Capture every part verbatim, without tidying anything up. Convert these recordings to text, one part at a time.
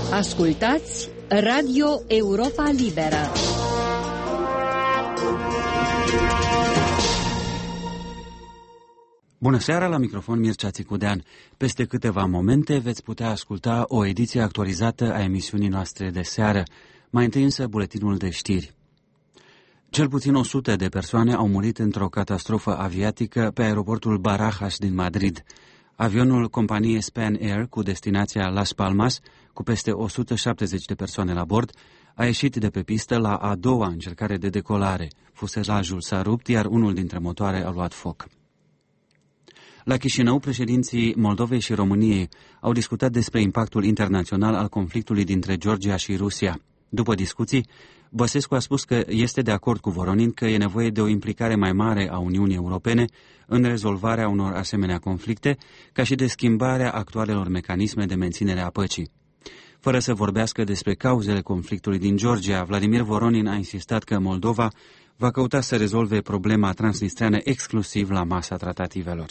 Ascultați Radio Europa Liberă. Bună seara, la microfon Mircea Țicudean. Peste câteva momente veți putea asculta o ediție actualizată a emisiunii noastre de seară. Mai întâi însă buletinul de știri. Cel puțin o sută de persoane au murit într-o catastrofă aviatică pe aeroportul Barajas din Madrid. Avionul companiei Span Air cu destinația Las Palmas, cu peste o sută șaptezeci de persoane la bord, a ieșit de pe pistă la a doua încercare de decolare. Fuselajul s-a rupt, iar unul dintre motoare a luat foc. La Chișinău, președinții Moldovei și României au discutat despre impactul internațional al conflictului dintre Georgia și Rusia. După discuții, Băsescu a spus că este de acord cu Voronin că e nevoie de o implicare mai mare a Uniunii Europene în rezolvarea unor asemenea conflicte, ca și de schimbarea actualelor mecanisme de menținere a păcii. Fără să vorbească despre cauzele conflictului din Georgia, Vladimir Voronin a insistat că Moldova va căuta să rezolve problema transnistreană exclusiv la masa tratativelor.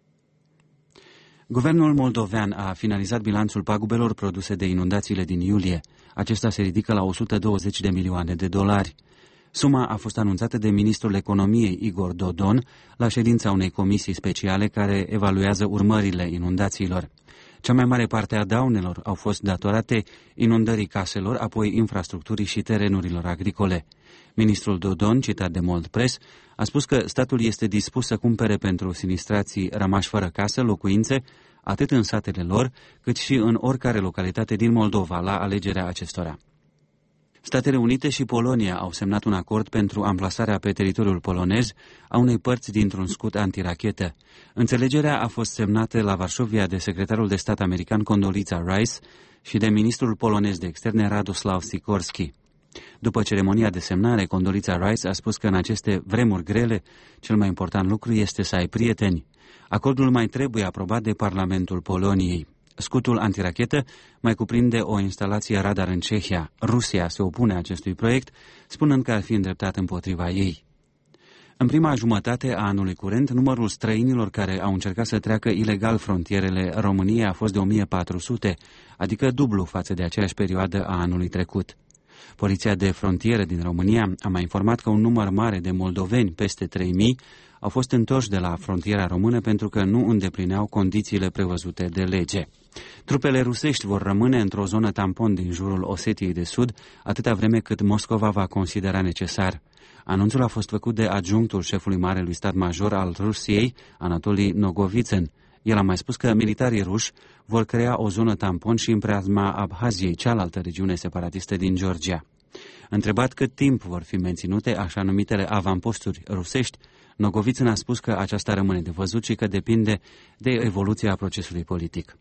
Guvernul moldovean a finalizat bilanțul pagubelor produse de inundațiile din iulie. Acesta se ridică la o sută douăzeci de milioane de dolari. Suma a fost anunțată de ministrul economiei Igor Dodon la ședința unei comisii speciale care evaluează urmările inundațiilor. Cea mai mare parte a daunelor au fost datorate inundării caselor, apoi infrastructurii și terenurilor agricole. Ministrul Dodon, citat de Mold Press, a spus că statul este dispus să cumpere pentru sinistrații rămași fără casă locuințe, atât în satele lor, cât și în oricare localitate din Moldova, la alegerea acestora. Statele Unite și Polonia au semnat un acord pentru amplasarea pe teritoriul polonez a unei părți dintr-un scut antirachetă. Înțelegerea a fost semnată la Varșovia de secretarul de stat american Condoleezza Rice și de ministrul polonez de externe Radoslaw Sikorski. După ceremonia de semnare, Condoleezza Rice a spus că în aceste vremuri grele, cel mai important lucru este să ai prieteni. Acordul mai trebuie aprobat de Parlamentul Poloniei. Scutul antirachetă mai cuprinde o instalație radar în Cehia. Rusia se opune acestui proiect, spunând că ar fi îndreptat împotriva ei. În prima jumătate a anului curent, numărul străinilor care au încercat să treacă ilegal frontierele României a fost de o mie patru sute, adică dublu față de aceeași perioadă a anului trecut. Poliția de frontieră din România a mai informat că un număr mare de moldoveni, peste trei mii, au fost întorși de la frontiera română pentru că nu îndeplineau condițiile prevăzute de lege. Trupele rusești vor rămâne într-o zonă tampon din jurul Osetiei de Sud, atâta vreme cât Moscova va considera necesar. Anunțul a fost făcut de adjunctul șefului Marelui Stat Major al Rusiei, Anatolii Nogovitsen. El a mai spus că militarii ruși vor crea o zonă tampon și în preajma Abhaziei, cealaltă regiune separatistă din Georgia. Întrebat cât timp vor fi menținute așa numitele avamposturi rusești, Nogovitsen a spus că aceasta rămâne de văzut și că depinde de evoluția procesului politic.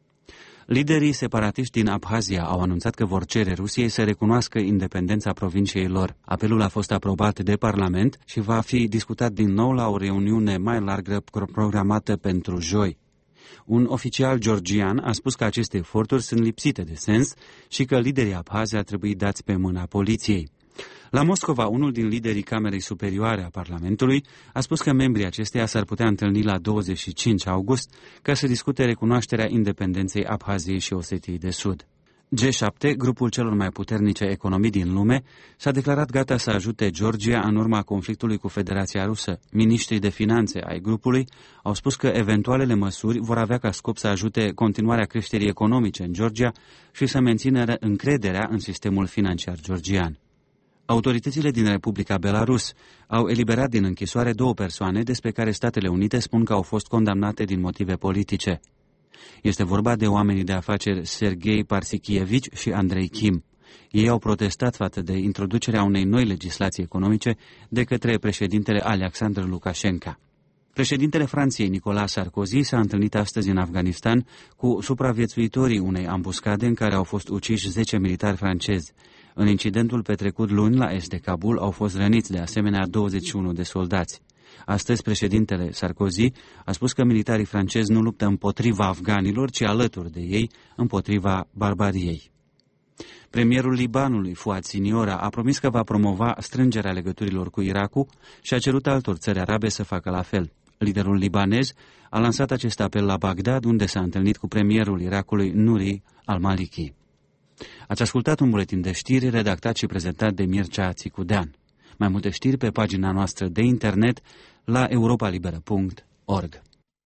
Liderii separatiști din Abhazia au anunțat că vor cere Rusiei să recunoască independența provinciei lor. Apelul a fost aprobat de Parlament și va fi discutat din nou la o reuniune mai largă programată pentru joi. Un oficial georgian a spus că aceste eforturi sunt lipsite de sens și că liderii Abhazia ar trebui dați pe mâna poliției. La Moscova, unul din liderii Camerei Superioare a Parlamentului a spus că membrii acesteia s-ar putea întâlni la douăzeci și cinci august ca să discute recunoașterea independenței Abhaziei și Osetiei de Sud. G șapte, grupul celor mai puternice economii din lume, s-a declarat gata să ajute Georgia în urma conflictului cu Federația Rusă. Miniștrii de finanțe ai grupului au spus că eventualele măsuri vor avea ca scop să ajute continuarea creșterii economice în Georgia și să mențină încrederea în sistemul financiar georgian. Autoritățile din Republica Belarus au eliberat din închisoare două persoane despre care Statele Unite spun că au fost condamnate din motive politice. Este vorba de oamenii de afaceri Sergei Parsikievici și Andrei Kim. Ei au protestat față de introducerea unei noi legislații economice de către președintele Alexandru Lukashenko. Președintele Franței, Nicolas Sarkozy, s-a întâlnit astăzi în Afganistan cu supraviețuitorii unei ambuscade în care au fost uciși zece militari francezi. În incidentul petrecut luni la est de Kabul au fost răniți de asemenea douăzeci și unu de soldați. Astăzi, președintele Sarkozy a spus că militarii francezi nu luptă împotriva afganilor, ci alături de ei, împotriva barbariei. Premierul Libanului, Fouad Siniora, a promis că va promova strângerea legăturilor cu Irakul și a cerut altor țări arabe să facă la fel. Liderul libanez a lansat acest apel la Bagdad, unde s-a întâlnit cu premierul Irakului Nuri al-Maliki. Ați ascultat un buletin de știri redactat și prezentat de Mircea Țicudean. Mai multe știri pe pagina noastră de internet la europa liberă punct org.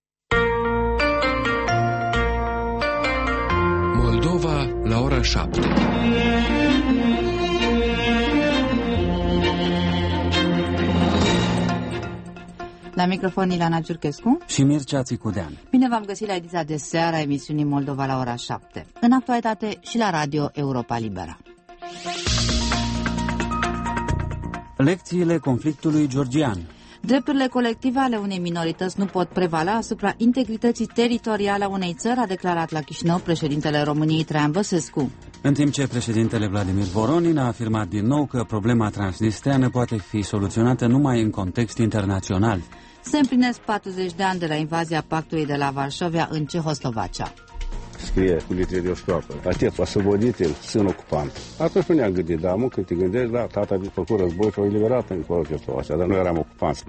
Moldova la ora șapte. La microfon Ilana Giurchescu și Mircea Țicudean. Bine v-am găsit la ediția de seară a emisiunii Moldova la ora șapte. În actualitate și la radio Europa Libera. Lecțiile conflictului georgian. Drepturile colective ale unei minorități nu pot prevala asupra integrității teritoriale a unei țări, a declarat la Chișinău președintele României Traian Băsescu. În timp ce președintele Vladimir Voronin a afirmat din nou că problema transnistreană poate fi soluționată numai în context internațional. Se împlinesc patruzeci de ani de la invazia pactului de la Varșovia în Cehoslovacia. Scrie cu litere de o ștoapă. Atât, osvoboditel, sân ocupant. Atunci nu ne-am gândit, da, mă, când te gândești, da, tata a făcut război și a eliberat în Cehoslovacia, dar noi eram ocupanți.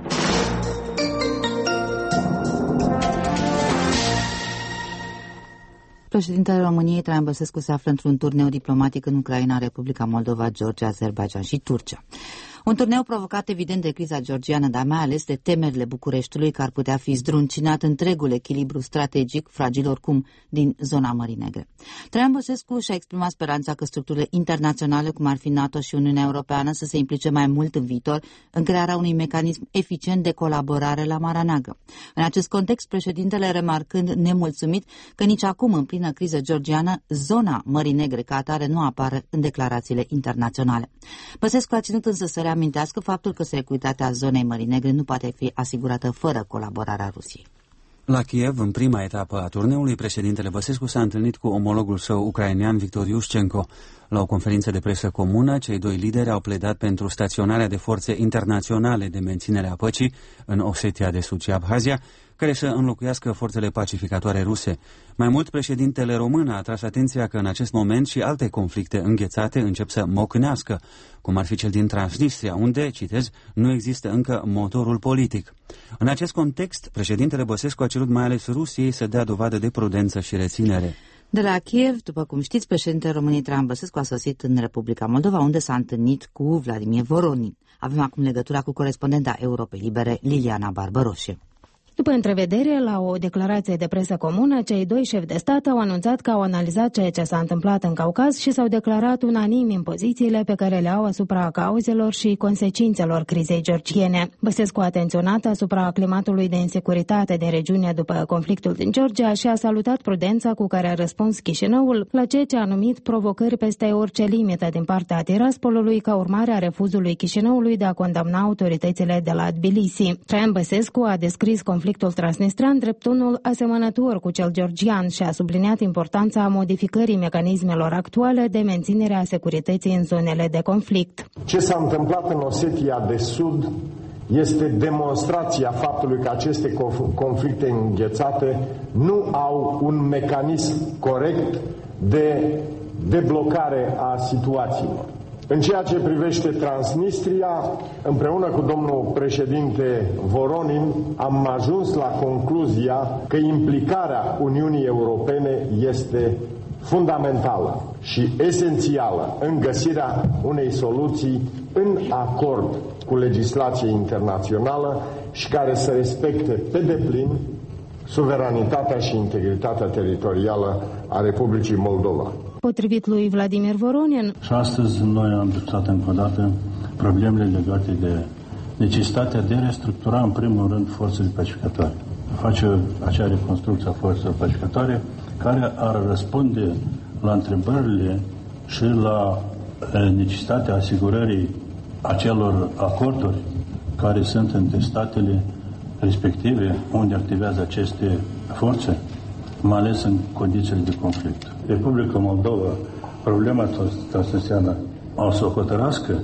Președintele României Traian Băsescu se află într-un turneu diplomatic în Ucraina, Republica Moldova, Georgia, Azerbaidjan și Turcia. Un turneu provocat evident de criza georgiană, dar mai ales de temerile Bucureștiului că ar putea fi zdruncinat întregul echilibru strategic, fragil oricum, din zona Mării Negre. Traian Băsescu și-a exprimat speranța că structurile internaționale, cum ar fi NATO și Uniunea Europeană, să se implice mai mult în viitor în crearea unui mecanism eficient de colaborare la Marea Neagră. În acest context, președintele remarcând nemulțumit că nici acum, în plină criză georgiană, zona Mării Negre ca atare nu apare în declarațiile internaționale. Băsescu a ținut însă să amintească faptul că securitatea zonei Mării Negre nu poate fi asigurată fără colaborarea Rusiei. La Kiev, în prima etapă a turneului, președintele Băsescu s-a întâlnit cu omologul său ucrainean Victor Iushchenko. La o conferință de presă comună, cei doi lideri au pledat pentru staționarea de forțe internaționale de menținere a păcii în Osetia de Sud și Abhazia, care să înlocuiască forțele pacificatoare ruse. Mai mult, președintele român a atras atenția că în acest moment și alte conflicte înghețate încep să mocnească, cum ar fi cel din Transnistria, unde, citez, nu există încă motorul politic. În acest context, președintele Băsescu a cerut mai ales Rusiei să dea dovadă de prudență și reținere. De la Kiev, după cum știți, președintele României Traian Băsescu a sosit în Republica Moldova, unde s-a întâlnit cu Vladimir Voronin. Avem acum legătura cu corespondenta Europei Libere, Liliana Barbăroșe. După întrevedere, la o declarație de presă comună, cei doi șefi de stat au anunțat că au analizat ceea ce s-a întâmplat în Caucaz și s-au declarat unanim în pozițiile pe care le au asupra cauzelor și consecințelor crizei georgiene. Băsescu a atenționat asupra climatului de insecuritate din regiune după conflictul din Georgia și a salutat prudența cu care a răspuns Chișinăul la ceea ce a numit provocări peste orice limită din partea Tiraspolului ca urmare a refuzului Chișinăului de a condamna autoritățile de la Tbilisi. Traian Băsescu a descris conflictul transnistrean drept unul asemănător cu cel georgian și a subliniat importanța modificării mecanismelor actuale de menținere a securității în zonele de conflict. Ce s-a întâmplat în Osetia de Sud este demonstrația faptului că aceste conflicte înghețate nu au un mecanism corect de deblocare a situațiilor. În ceea ce privește Transnistria, împreună cu domnul președinte Voronin, am ajuns la concluzia că implicarea Uniunii Europene este fundamentală și esențială în găsirea unei soluții în acord cu legislația internațională și care să respecte pe deplin suveranitatea și integritatea teritorială a Republicii Moldova. Potrivit lui Vladimir Voronin. Și astăzi noi am discutat încă o dată problemele legate de necesitatea de a restructura în primul rând forțele pacificatoare. Face acea reconstrucție a forțelor pacificatoare care ar răspunde la întrebările și la necesitatea asigurării acelor acorduri care sunt între statele respective unde activează aceste forțe, mai ales în condițiile de conflict. Republica Moldova, problema transnistreană, o să o hotărască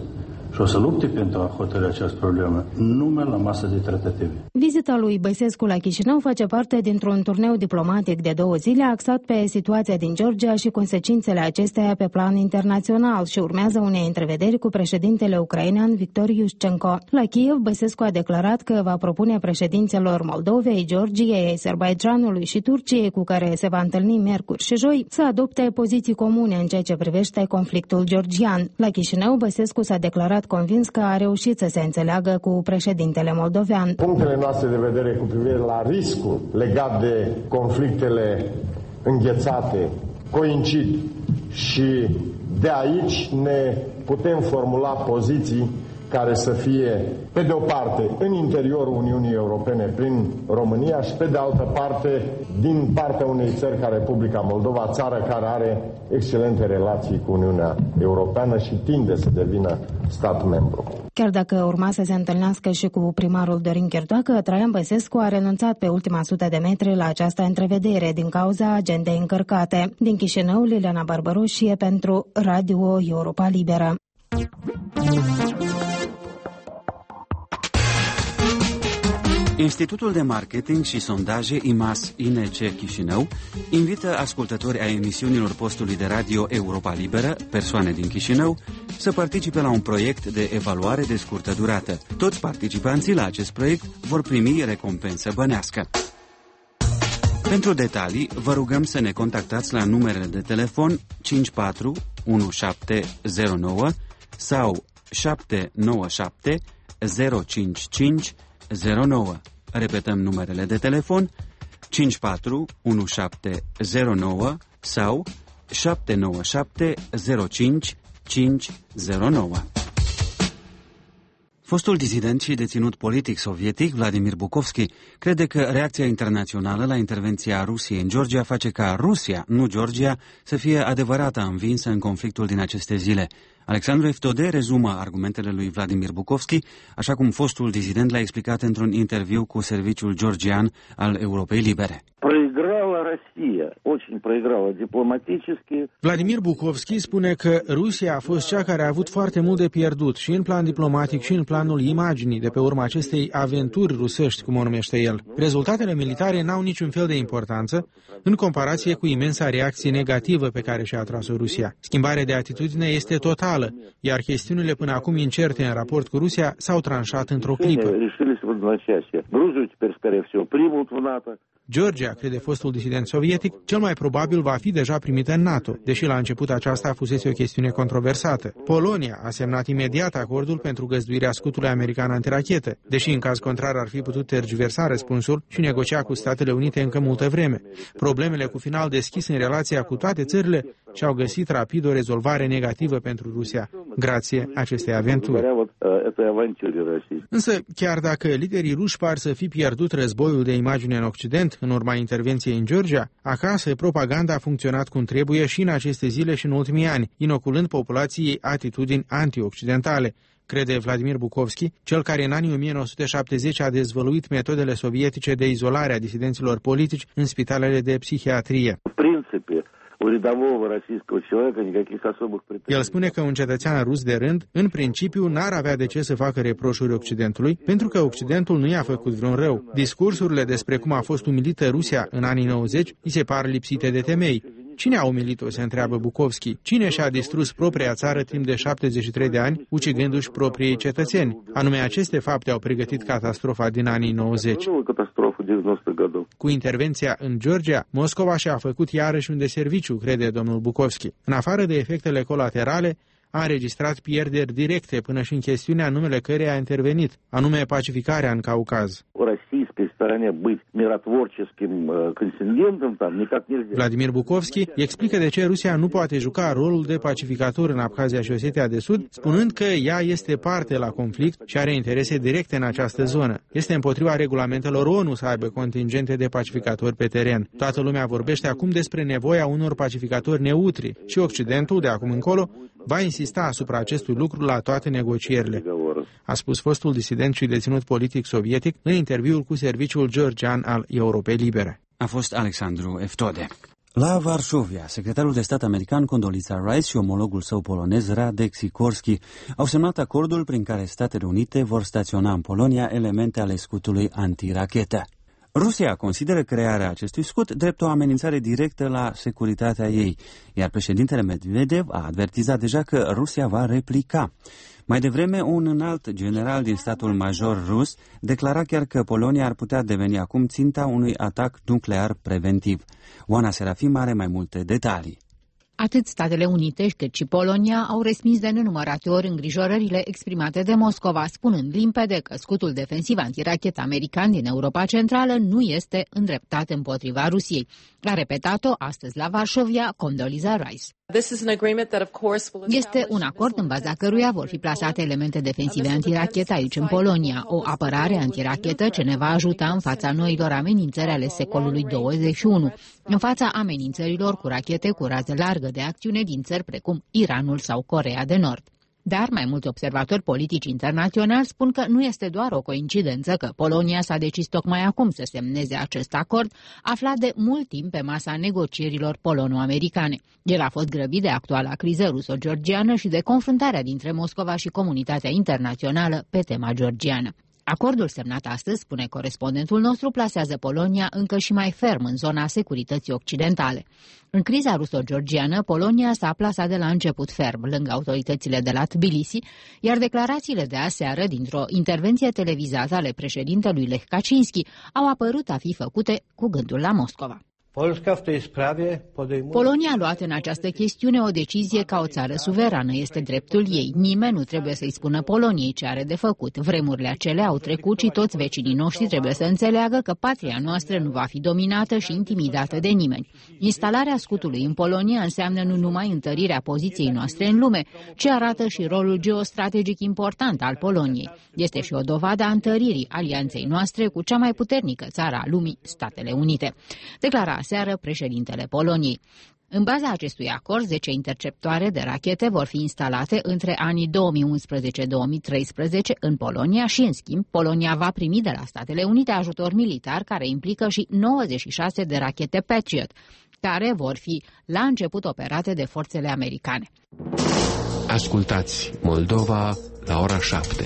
și o să lupte pentru a hotărâi această problemă, numai la masă de tratative. Vizita lui Băsescu la Chișinău face parte dintr-un turneu diplomatic de două zile axat pe situația din Georgia și consecințele acesteia pe plan internațional și urmează unei întrevederi cu președintele ucrainean Victor Yushchenko. La Kiev, Băsescu a declarat că va propune președinților Moldovei, Georgiei, Azerbaidjanului și Turciei, cu care se va întâlni miercuri și joi, să adopte poziții comune în ceea ce privește conflictul georgian. La Chișinău, Băsescu s-a declarat convins că a reușit să se înțeleagă cu președintele moldovean. Punctele noastre de vedere cu privire la riscul legat de conflictele înghețate coincid și de aici ne putem formula poziții care să fie, pe de o parte, în interiorul Uniunii Europene prin România și pe de altă parte, din partea unei țări ca Republica Moldova, țară care are excelente relații cu Uniunea Europeană și tinde să devină stat membru. Chiar dacă urma să se întâlnească și cu primarul Dorin Chirtoacă, Traian Băsescu a renunțat pe ultima sută de metri la această întrevedere din cauza agendei încărcate. Din Chișinău, Liliana Barbaroșie pentru Radio Europa Liberă. Institutul de Marketing și Sondaje I M A S I N C Chișinău invită ascultători ai emisiunilor postului de radio Europa Liberă, persoane din Chișinău, să participe la un proiect de evaluare de scurtă durată. Toți participanții la acest proiect vor primi recompensă bănească. Pentru detalii, vă rugăm să ne contactați la numerele de telefon cinci patru unu șapte zero nouă sau șapte nouă șapte zero cinci cinci zero nouă. Repetăm numerele de telefon cinci patru unu șapte zero nouă sau șapte nouă șapte zero cinci cinci zero nouă. Fostul dizident și deținut politic sovietic, Vladimir Bukovski, crede că reacția internațională la intervenția Rusiei în Georgia face ca Rusia, nu Georgia, să fie adevărata învinsă în conflictul din aceste zile. Alexandru Eftode rezumă argumentele lui Vladimir Bukovski, așa cum fostul dizident l-a explicat într-un interviu cu serviciul georgian al Europei Libere. Vladimir Bukovski spune că Rusia a fost cea care a avut foarte mult de pierdut și în plan diplomatic și în planul imaginii de pe urma acestei aventuri rusești, cum o numește el. Rezultatele militare n-au niciun fel de importanță în comparație cu imensa reacție negativă pe care și-a atras-o Rusia. Schimbarea de atitudine este totală, iar chestiunile până acum incerte în raport cu Rusia s-au tranșat într-o clipă. Georgia, crede fostul disident sovietic, cel mai probabil va fi deja primită în NATO, deși la început aceasta fusese o chestiune controversată. Polonia a semnat imediat acordul pentru găzduirea scutului american antirachetă, deși în caz contrar ar fi putut tergiversa răspunsul și negocia cu Statele Unite încă multă vreme. Problemele cu final deschis în relația cu toate țările și-au găsit rapid o rezolvare negativă pentru Rusia, grație acestei aventuri. Însă, chiar dacă liderii ruși par să fi pierdut războiul de imagine în Occident, în urma intervenției în Georgia, acasă propaganda a funcționat cum trebuie și în aceste zile și în ultimii ani, inoculând populației atitudini anti-occidentale, crede Vladimir Bukovski, cel care în anii o mie nouă sute șaptezeci a dezvăluit metodele sovietice de izolare a disidenților politici în spitalele de psihiatrie. El spune că un cetățean rus de rând, în principiu, n-ar avea de ce să facă reproșuri Occidentului, pentru că Occidentul nu i-a făcut vreun rău. Discursurile despre cum a fost umilită Rusia în anii nouăzeci îi se par lipsite de temei. Cine a umilit-o, se întreabă Bukovski. Cine și-a distrus propria țară timp de șaptezeci și trei de ani, ucigându-și proprii cetățeni? Anume, aceste fapte au pregătit catastrofa din anii nouăzeci. Cu intervenția în Georgia, Moscova și-a făcut iarăși un deserviciu, crede domnul Bukovski. În afară de efectele colaterale, a înregistrat pierderi directe până și în chestiunea numele căreia a intervenit, anume pacificarea în Caucaz. Vladimir Bukovski explică de ce Rusia nu poate juca rolul de pacificator în Abkhazia și Osetia de Sud, spunând că ea este parte la conflict și are interese directe în această zonă. Este împotriva regulamentelor O N U să aibă contingente de pacificatori pe teren. Toată lumea vorbește acum despre nevoia unor pacificatori neutri și Occidentul, de acum încolo, va insista asupra acestui lucru la toate negocierile, a spus fostul disident și deținut politic sovietic în interviul cu serviciul georgian al Europei Libere. A fost Alexandru Eftode. La Varșovia, secretarul de stat american Condoleezza Rice și omologul său polonez Radek Sikorski au semnat acordul prin care Statele Unite vor staționa în Polonia elemente ale scutului antirachetă. Rusia consideră crearea acestui scut drept o amenințare directă la securitatea ei, iar președintele Medvedev a avertizat deja că Rusia va replica. Mai devreme, un înalt general din statul major rus declara chiar că Polonia ar putea deveni acum ținta unui atac nuclear preventiv. Oana Serafim are mai multe detalii. Atât Statele Unite cât și Polonia au respins de nenumărate ori îngrijorările exprimate de Moscova, spunând limpede că scutul defensiv antirachetă american din Europa Centrală nu este îndreptat împotriva Rusiei. A repetat-o astăzi la Varșovia Condoleezza Rice. Este un acord în baza căruia vor fi plasate elemente defensive antirachetă aici în Polonia, o apărare antirachetă ce ne va ajuta în fața noilor amenințări ale secolului douăzeci și unu, în fața amenințărilor cu rachete cu rază largă de acțiune din țări precum Iranul sau Coreea de Nord. Dar mai mulți observatori politici internaționali spun că nu este doar o coincidență că Polonia s-a decis tocmai acum să semneze acest acord, aflat de mult timp pe masa negocierilor polono-americane. El a fost grăbit de actuala criză ruso-georgiană și de confruntarea dintre Moscova și comunitatea internațională pe tema georgiană. Acordul semnat astăzi, spune corespondentul nostru, plasează Polonia încă și mai ferm în zona securității occidentale. În criza ruso-georgiană, Polonia s-a plasat de la început ferm lângă autoritățile de la Tbilisi, iar declarațiile de aseară dintr-o intervenție televizată ale președintelui Lech Kaczynski au apărut a fi făcute cu gândul la Moscova. Polonia a luat în această chestiune o decizie ca o țară suverană, este dreptul ei. Nimeni nu trebuie să-i spună Poloniei ce are de făcut. Vremurile acelea au trecut și toți vecinii noștri trebuie să înțeleagă că patria noastră nu va fi dominată și intimidată de nimeni. Instalarea scutului în Polonia înseamnă nu numai întărirea poziției noastre în lume, ci arată și rolul geostrategic important al Poloniei. Este și o dovadă a întăririi alianței noastre cu cea mai puternică țară a lumii, Statele Unite. Declara seară președintele Poloniei. În baza acestui acord, zece interceptoare de rachete vor fi instalate între anii două mii unsprezece - două mii treisprezece în Polonia și, în schimb, Polonia va primi de la Statele Unite ajutor militar care implică și nouăzeci și șase de rachete Patriot, care vor fi la început operate de forțele americane. Ascultați Moldova la ora șapte.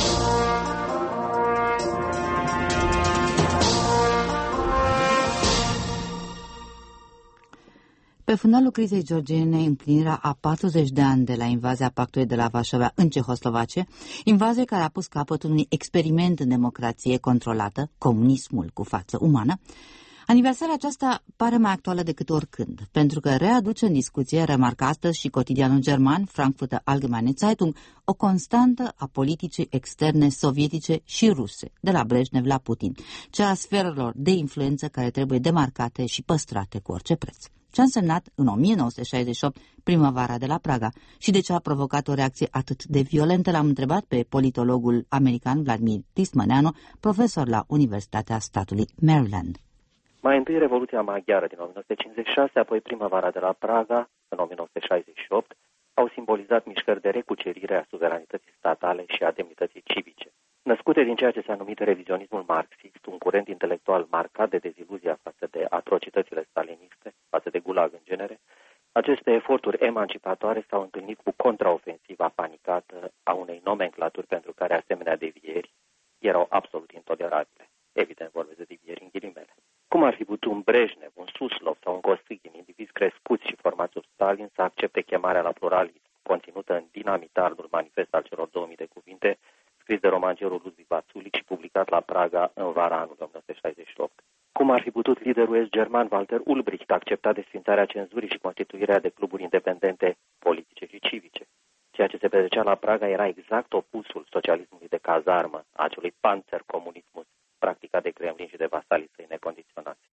Pe fundalul crizei georgiene, împlinirea a patruzeci de ani de la invazia pactului de la Varșovia în Cehoslovacie, invazie care a pus capăt unui experiment în democrație controlată, comunismul cu față umană, aniversarea aceasta pare mai actuală decât oricând, pentru că readuce în discuție, remarcă astăzi și cotidianul german Frankfurter Allgemeine Zeitung, o constantă a politicii externe sovietice și ruse, de la Brejnev la Putin, cea a sferelor de influență care trebuie demarcate și păstrate cu orice preț. Ce a însemnat în o mie nouă sute șaizeci și opt primăvara de la Praga și de ce a provocat o reacție atât de violentă, l-am întrebat pe politologul american Vladimir Tismaneanu, profesor la Universitatea statului Maryland. Mai întâi Revoluția Maghiară din o mie nouă sute cincizeci și șase, apoi primăvara de la Praga în o mie nouă sute șaizeci și opt, au simbolizat mișcări de recucerire a suveranității statale și a demnității civice. Născute din ceea ce s-a numit revizionismul marxist, un curent intelectual marcat de deziluzia față de atrocitățile staliniste, față de gulag în genere, aceste eforturi emancipatoare s-au întâlnit cu contraofensiva panicată a unei nomenclaturi pentru care asemenea devieri erau absolut intolerabile. Evident, vorbesc de devieri în ghilimele. Cum ar fi putut un Brejnev, un Suslov sau un Kosygin, indivizi crescuți și formați sub Stalin, să accepte chemarea la pluralism, conținută în dinamitarul manifest al celor două mii de cuvinte, scris de romancerul Ludwig Vazulic și publicat la Praga în vara anului o mie nouă sute șaizeci și opt. Cum ar fi putut liderul est-german Walter Ulbricht accepta desfințarea cenzurii și constituirea de cluburi independente politice și civice? Ceea ce se petrecea la Praga era exact opusul socialismului de cazarmă, acelui panzer-comunismus practicat de Kremlin și de vasalii săi necondiționați.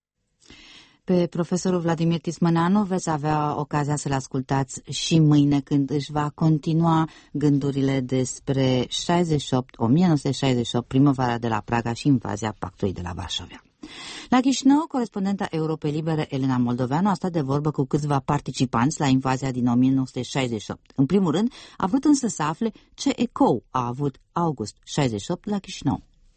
Pe profesorul Vladimir Tismaneanu veți avea ocazia să-l ascultați și mâine când își va continua gândurile despre șaizeci și opt, o mie nouă sute șaizeci și opt, primăvara de la Praga și invazia pactului de la Varșovia. La Chișinău, corespondenta Europei Libere Elena Moldoveanu a stat de vorbă cu câțiva participanți la invazia din o mie nouă sute șaizeci și opt. În primul rând, a vrut însă să afle ce ecou a avut august șaizeci și opt la Chișinău.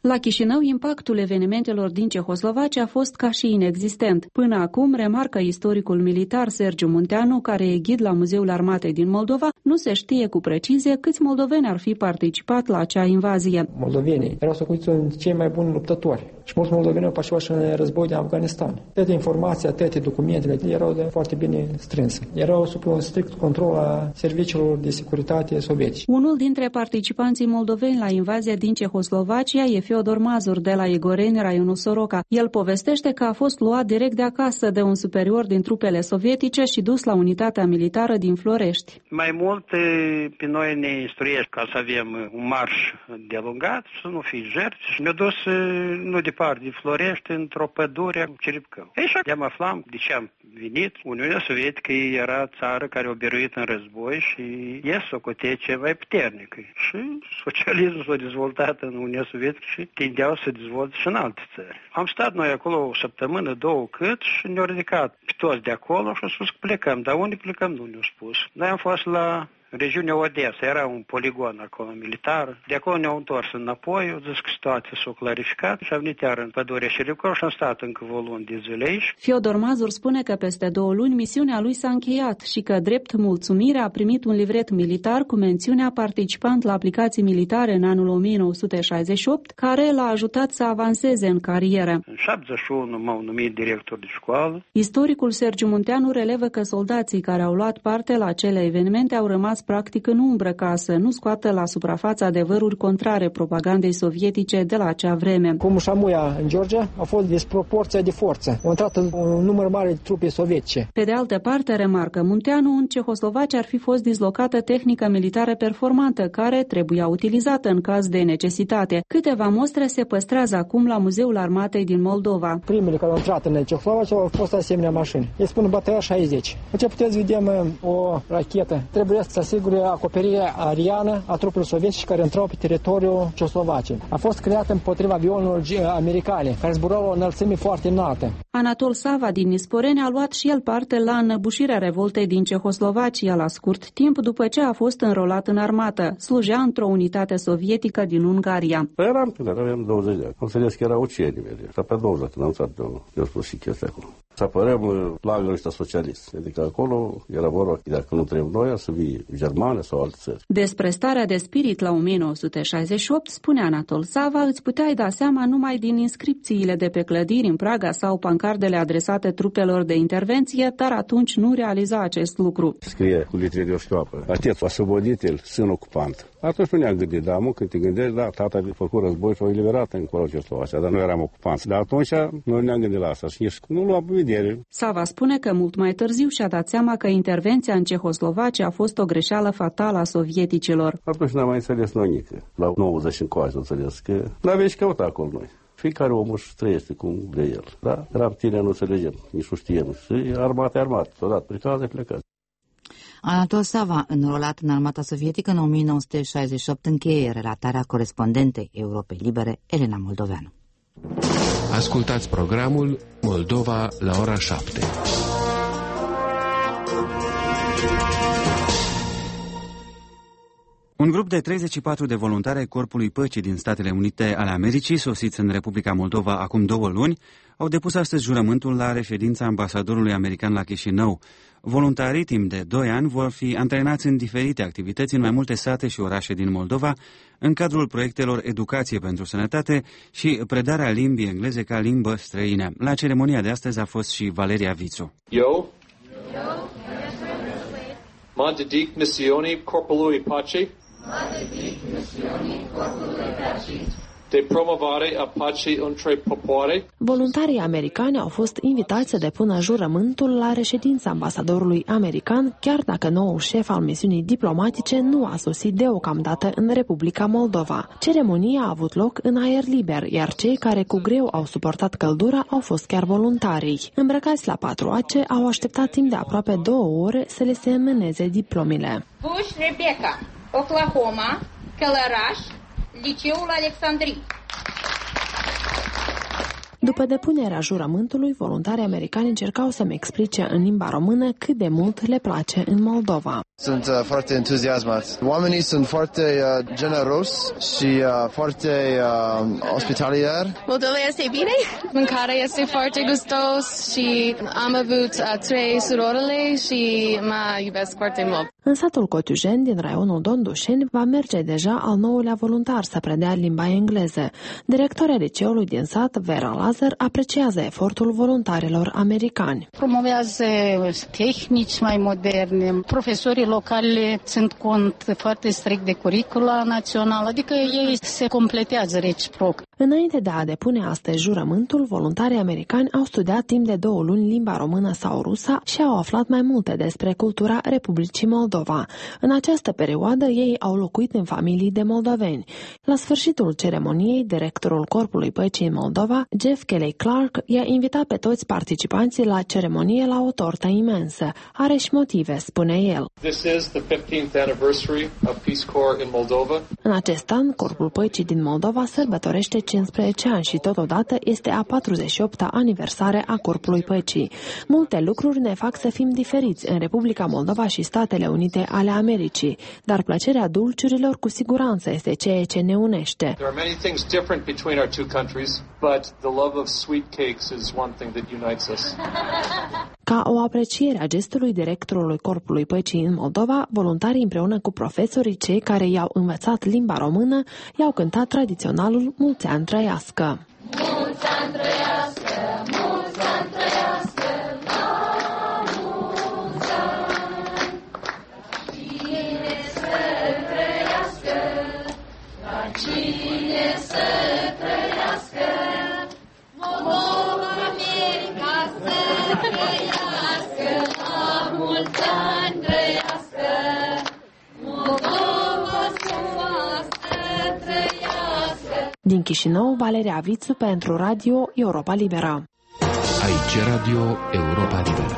La Chișinău, impactul evenimentelor din Cehoslovacia a fost ca și inexistent. Până acum, remarcă istoricul militar Sergiu Munteanu, care e ghid la Muzeul Armatei din Moldova, nu se știe cu precizie câți moldoveni ar fi participat la acea invazie. Moldovenii erau socotiți unul dintre cei mai buni luptători și mulți moldoveni au participat și în război din Afganistan. Toate informația, toate documentele erau de foarte bine strânse. Erau sub un strict control a serviciilor de securitate sovietice. Unul dintre participanții moldoveni la invazia din Cehoslovacia e Fiodor Mazur de la Igoreni, raionul Soroca. El povestește că a fost luat direct de acasă de un superior din trupele sovietice și dus la unitatea militară din Florești. Mai mult pe noi ne instruiește ca să avem un marș delungat, să nu fie jertfi. Și ne-a dus nu departe de Florești, într-o pădure cu Ceripcău. Ei, și am aflat de ce am venit. Uniunea Sovietică era țară care a biruit în război și e socotea ceva puternică. Și socialismul s-a dezvoltat în Uniunea Sovietică și tindeau să dezvolte și în alte țări. Am stat noi acolo o săptămână, două cât și ne-au ridicat pe toți de acolo și au spus că plecăm. Dar unde plecăm nu ne-au spus. Noi am fost la regiunea Odessa, era un poligon acolo militar. De acolo ne-au întors înapoi, au zis că situația s-a clarificat și am venit iar în pădurea Șeripcău și am stat încă o lună de zile aici. Fiodor Mazur spune că peste două luni misiunea lui s-a încheiat și că drept mulțumire a primit un livret militar cu mențiunea participant la aplicații militare în anul o mie nouă sute șaizeci și opt, care l-a ajutat să avanseze în carieră. În șaptezeci și unu m-au numit director de școală. Istoricul Sergiu Munteanu relevă că soldații care au luat parte la acele evenimente au rămas practic în umbră ca să nu scoată la suprafață adevăruri contrare propagandei sovietice de la acea vreme. Cum Șamuia în Georgia a fost disproporția de forță. Au intrat un număr mare de trupe sovietice. Pe de altă parte, remarcă Munteanu, în Cehoslovacia ar fi fost dislocată tehnică militară performantă, care trebuia utilizată în caz de necesitate. Câteva mostre se păstrează acum la Muzeul Armatei din Moldova. Primele care au intrat în Cehoslovacia au fost asemenea mașini. Ei spun bătăia șaizeci. Ce puteți vedem o rachetă. Trebuie să asigure acoperirea aeriană a trupelor sovietice care intrau pe teritoriul Cehoslovaciei. A fost creată împotriva avionilor americane, care zburau la o înălțime foarte înaltă. Anatol Sava din Nisporeni a luat și el parte la înăbușirea revoltei din Cehoslovacia la scurt timp după ce a fost înrolat în armată. Slujea într-o unitate sovietică din Ungaria. Eram tânăr, aveam douăzeci de ani. Am înțeles că erau ucienii mele. Și pe douăzeci când am stat eu spus și chestia acolo. Să apărăm lagărul ăsta socialist. Adică acolo era vorba că dacă nu trebuie noi, să vii Germania sau alte țări. Despre starea de spirit la o mie nouă sute șaizeci și opt, spune Anatol Sava, îți puteai da seama numai din inscripțiile de pe clădiri în Praga sau pancardele adresate trupelor de intervenție, dar atunci nu realiza acest lucru. Scrie cu litere de o șchioapă. Atețul asăbodit el, sân ocupant. Atunci nu ne-am gândit, da, mă, când te gândești, da, tata a făcut război și a eliberat în Cehoslovacia, dar noi eram ocupanți. Dar atunci noi ne-am gândit la asta și nu luam vedere. Sava spune că mult mai târziu și-a dat seama că intervenția în Cehoslovacia a fost o greșeală fatală a sovieticilor. Atunci n-am mai înțeles noi nică. La nouăzeci încoace, înțeles că n-aveți și căuta acolo noi. Fiecare om își trăiește cum vrea el. Da? Eram tine, nu înțelegem, nici nu știem. Și armata e armată. Odată plecați, de plecați. Anatol Sava, înrolat în armata sovietică în o mie nouă sute șaizeci și opt, încheie relatarea corespondentei Europei Libere, Elena Moldoveanu. Ascultați programul Moldova la ora șapte. Un grup de treizeci și patru de voluntari ai Corpului Păcii din Statele Unite ale Americii, sosiți în Republica Moldova acum două luni, au depus astăzi jurământul la reședința ambasadorului american la Chișinău. Voluntarii timp de doi ani vor fi antrenați în diferite activități în mai multe sate și orașe din Moldova, în cadrul proiectelor Educație pentru Sănătate și predarea limbii engleze ca limbă străină. La ceremonia de astăzi a fost și Valeria Vițu. Eu, mă dedic misiunii Corpului Păcii de promovare a păcii între popoare. Voluntarii americani au fost invitați să depună jurământul la reședința ambasadorului american, chiar dacă noul șef al misiunii diplomatice nu a sosit deocamdată în Republica Moldova. Ceremonia a avut loc în aer liber, iar cei care cu greu au suportat căldura au fost chiar voluntarii. Îmbrăcați la patruace, au așteptat timp de aproape două ore să le se înmâneze diplomile. Bush Rebecca, Oklahoma, Călăraș, Liceul Alexandrii. După depunerea jurământului, voluntarii americani încercau să-mi explice în limba română cât de mult le place în Moldova. Sunt uh, foarte entuziasmat. Oamenii sunt foarte uh, generoși și uh, foarte uh, ospitalieri. Moldova este bine, mâncarea este foarte gustos și am avut uh, trei surorele și mă iubesc foarte mult. În satul Cotiujen, din raionul Dondușeni, va merge deja al nouălea voluntar să predea limba engleză. Directoarea liceului din sat, Vera Lazar, apreciază efortul voluntarilor americani. Promovează tehnici mai moderne. Profesorii locali sunt cont foarte strict de curicula națională, adică ei se completează reciproc. Înainte de a depune astăzi jurământul, voluntarii americani au studiat timp de două luni limba română sau rusa și au aflat mai multe despre cultura Republicii Moldova. În această perioadă, ei au locuit în familii de moldoveni. La sfârșitul ceremoniei, directorul Corpului Păcii în Moldova, Jeff Kelly Clark, i-a invitat pe toți participanții la ceremonie la o tortă imensă. Are și motive, spune el. This is the fifteenth anniversary of Peace Corps in Moldova. În acest an, Corpul Păcii din Moldova sărbătorește cincisprezece ani și totodată este a patruzeci și opta aniversare a Corpului Păcii. Multe lucruri ne fac să fim diferiți în Republica Moldova și Statele Unite ale Americii, dar plăcerea dulciurilor cu siguranță este ceea ce ne unește. There are many things different between our two countries, but the love of sweet cakes is one thing that unites us. Ca o apreciere a gestului directorului Corpului Păcii în Moldova, voluntarii împreună cu profesorii cei care i-au învățat limba română i-au cântat tradiționalul Mulți ani trăiască. Mulți ani trăiască, mulți ani trăiască, la mulți ani. Cine să trăiască, la cine să trăiască, Moldova, America să trăiască, la mulți ani trăiască, Moldova frumoasă trăiască. Din Chișinău, Valeria Vițu pentru Radio Europa Liberă. Aici Radio Europa Liberă.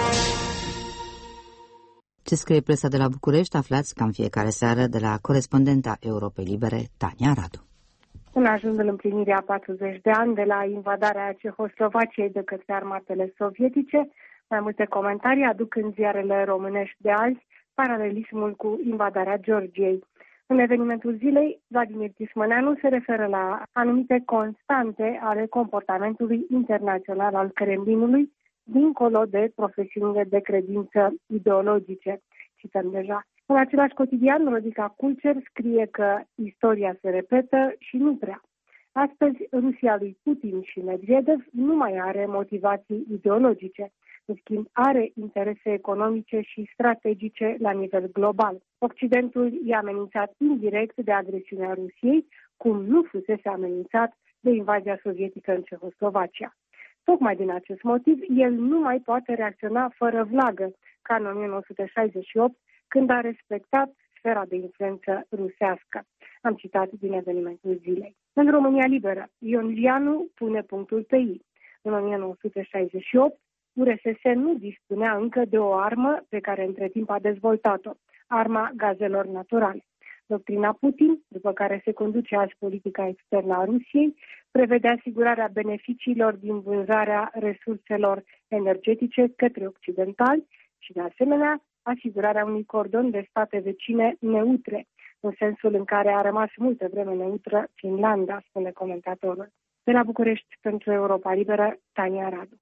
Ce scrie presa de la București, aflați ca în fiecare seară de la corespondenta Europei Libere, Tania Radu. În ajungul împlinirii a patruzeci de ani de la invadarea Cehoslovaciei de către armatele sovietice, mai multe comentarii aduc în ziarele românești de azi paralelismul cu invadarea Georgiei. În evenimentul zilei, Vladimir Tismăneanu se referă la anumite constante ale comportamentului internațional al Kremlinului, dincolo de profesiunile de credință ideologice. Cităm deja. În același cotidian, Rodica Culcer scrie că istoria se repetă și nu prea. Astăzi, Rusia lui Putin și Medvedev nu mai are motivații ideologice. În schimb, are interese economice și strategice la nivel global. Occidentul e amenințat indirect de agresiunea Rusiei, cum nu fusese amenințat de invazia sovietică în Cehoslovacia. Tocmai din acest motiv, el nu mai poate reacționa fără vlagă, ca în o mie nouă sute șaizeci și opt, când a respectat sfera de influență rusească. Am citat din evenimentul zilei. În România Liberă, Ion Vianu pune punctul pe I. În o mie nouă sute șaizeci și opt, U R S S nu dispunea încă de o armă pe care între timp a dezvoltat-o, arma gazelor naturale. Doctrina Putin, după care se conduce azi politica externă a Rusiei, prevede asigurarea beneficiilor din vânzarea resurselor energetice către occidentali și, de asemenea, asigurarea unui cordon de state vecine neutre, în sensul în care a rămas multă vreme neutră Finlanda, spune comentatorul. De la București, pentru Europa Liberă, Tania Radu.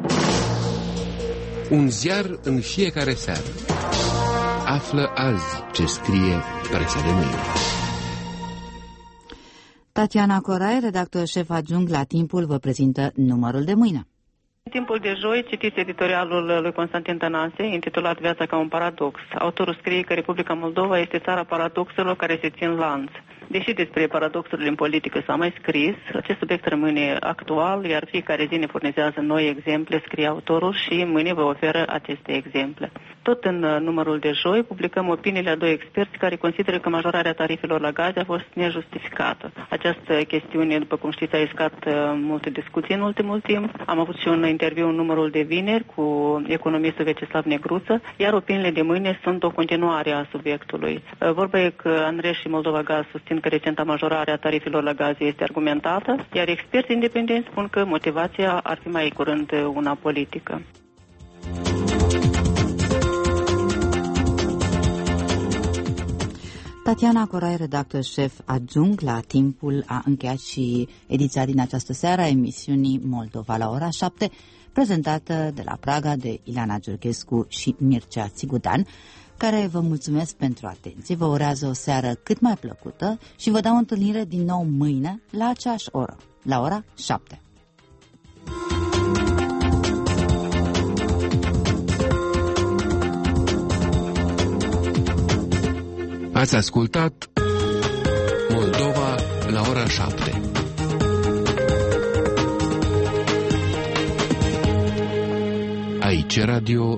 Un ziar în fiecare seară. Află azi ce scrie presa de mâine. Tatiana Corai, redactor șef adjunct la Timpul, vă prezintă numărul de mâine. În timpul de joi citiți editorialul lui Constantin Tănase, intitulat Viața ca un paradox. Autorul scrie că Republica Moldova este țara paradoxelor care se țin lanț. Deși despre paradoxurile în politică s-a mai scris, acest subiect rămâne actual, iar fiecare zi ne furnizează noi exemple, scrie autorul, și mâine vă oferă aceste exemple. Tot în numărul de joi publicăm opiniile a doi experți care consideră că majorarea tarifelor la gaze a fost nejustificată. Această chestiune, după cum știți, a iscat multe discuții în ultimul timp. Am avut și un interviu în numărul de vineri cu economistul Vecislav Negruță, iar opiniile de mâine sunt o continuare a subiectului. Vorba e că Andreș și Moldova Gaz susțin că recenta majorare a tarifelor la gaze este argumentată, iar experți independenți spun că motivația ar fi mai curând una politică. Tatiana Corai, redactor șef adjunct la Timpul, a încheiat și ediția din această seară a emisiunii Moldova la ora șapte, prezentată de la Praga de Ileana Giurghescu și Mircea Țigudan, care vă mulțumesc pentru atenție, vă urează o seară cât mai plăcută și vă dau o întâlnire din nou mâine la aceeași oră, la ora șapte. Ați ascultat Moldova la ora șapte. Aici Radio